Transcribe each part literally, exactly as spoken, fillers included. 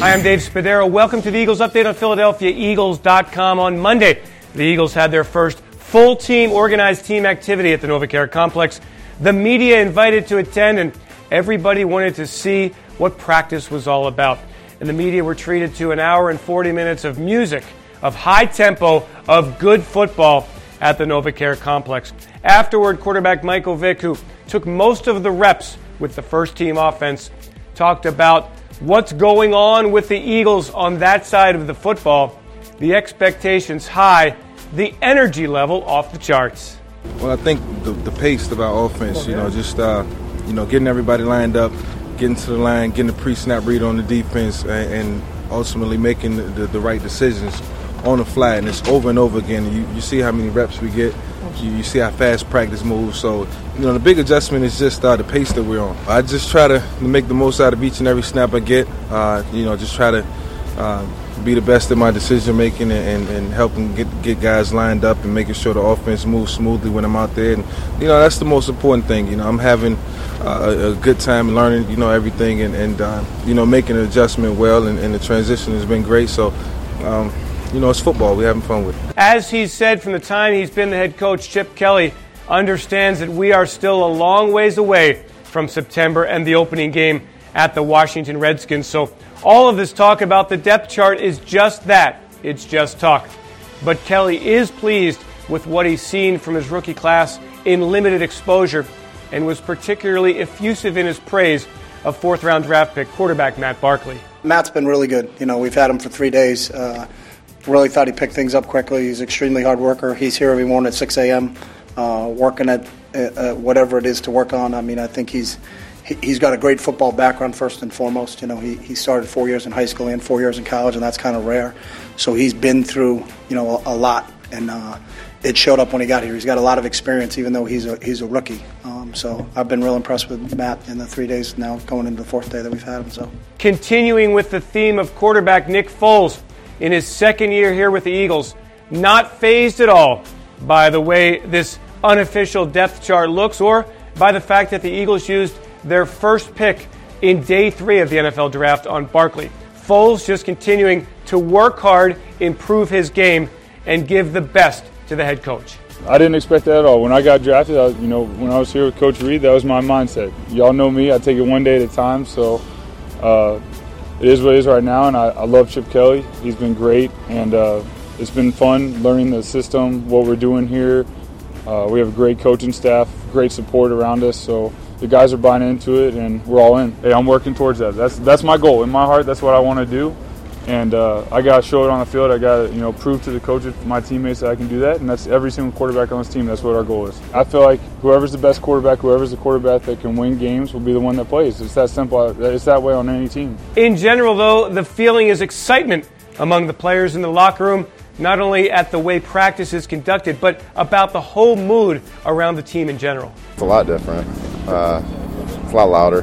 Hi, I'm Dave Spadaro. Welcome to the Eagles Update on Philadelphia Eagles dot com. On Monday, the Eagles had their first full team organized team activity at the NovaCare Complex. The media invited to attend, and everybody wanted to see what practice was all about. And the media were treated to an hour and forty minutes of music, of high tempo, of good football at the NovaCare Complex. Afterward, quarterback Michael Vick, who took most of the reps with the first team offense, talked about what's going on with the Eagles on that side of the football, the expectations high, the energy level off the charts. Well, I think the, the pace of our offense, you know, just, uh, you know, getting everybody lined up, getting to the line, getting the pre-snap read on the defense, and, and ultimately making the, the, the right decisions on the fly. And it's over and over again. You, you see how many reps we get. You, you see how fast practice moves. So, you know, the big adjustment is just uh, the pace that we're on. I just try to make the most out of each and every snap I get. Uh, you know, just try to uh, be the best in my decision making and, and, and helping get get guys lined up and making sure the offense moves smoothly when I'm out there. And you know, that's the most important thing. You know, I'm having uh, a, a good time learning, you know, everything and, and uh, you know, making an adjustment well. And, and the transition has been great. So. Um, You know, it's football. We're having fun with it. As he's said from the time he's been the head coach, Chip Kelly understands that we are still a long ways away from September and the opening game at the Washington Redskins. So all of this talk about the depth chart is just that. It's just talk. But Kelly is pleased with what he's seen from his rookie class in limited exposure and was particularly effusive in his praise of fourth-round draft pick quarterback Matt Barkley. Matt's been really good. You know, we've had him for three days. Uh, Really thought he picked things up quickly. He's an extremely hard worker. He's here every morning at six a.m. Uh, working at uh, whatever it is to work on. I mean, I think he's he, he's got a great football background first and foremost. You know, he, he started four years in high school and four years in college, and that's kind of rare. So he's been through, you know, a, a lot, and uh, it showed up when he got here. He's got a lot of experience, even though he's a he's a rookie. Um, so I've been real impressed with Matt in the three days now, going into the fourth day that we've had him. So continuing with the theme of quarterback Nick Foles. In his second year here with the Eagles, not fazed at all by the way this unofficial depth chart looks or by the fact that the Eagles used their first pick in day three of the N F L draft on Barkley. Foles just continuing to work hard, improve his game, and give the best to the head coach. I didn't expect that at all. When I got drafted, I, you know, when I was here with Coach Reed, that was my mindset. Y'all know me. I take it one day at a time, so uh, it is what it is right now, and I, I love Chip Kelly. He's been great, and uh, it's been fun learning the system, what we're doing here. Uh, we have a great coaching staff, great support around us, so the guys are buying into it, and we're all in. Hey, I'm working towards that. That's that's my goal. In my heart, that's what I want to do, and uh, I got to show it on the field. I got to you know prove to the coaches, my teammates, that I can do that, and that's every single quarterback on this team. That's what our goal is. I feel like whoever's the best quarterback, whoever's the quarterback that can win games will be the one that plays. It's that simple. It's that way on any team. In general, though, the feeling is excitement among the players in the locker room, not only at the way practice is conducted, but about the whole mood around the team in general. It's a lot different. Uh, it's a lot louder.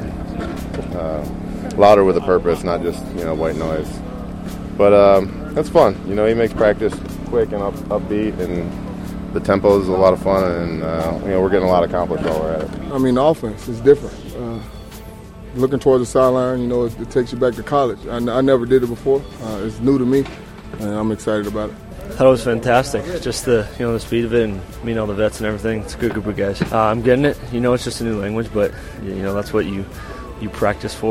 Uh, louder with a purpose, not just you know white noise. But um, it's fun. You know, he makes practice quick and up, upbeat, and the tempo is a lot of fun, and uh, you know we're getting a lot accomplished while we're at it. I mean, the offense is different. Uh, looking towards the sideline, you know, it, it takes you back to college. I, I never did it before. Uh, it's new to me, and I'm excited about it. I thought it was fantastic. Just the you know the speed of it and meeting all the vets and everything. It's a good group of guys. Uh, I'm getting it. You know, it's just a new language, but you know that's what you you practice for.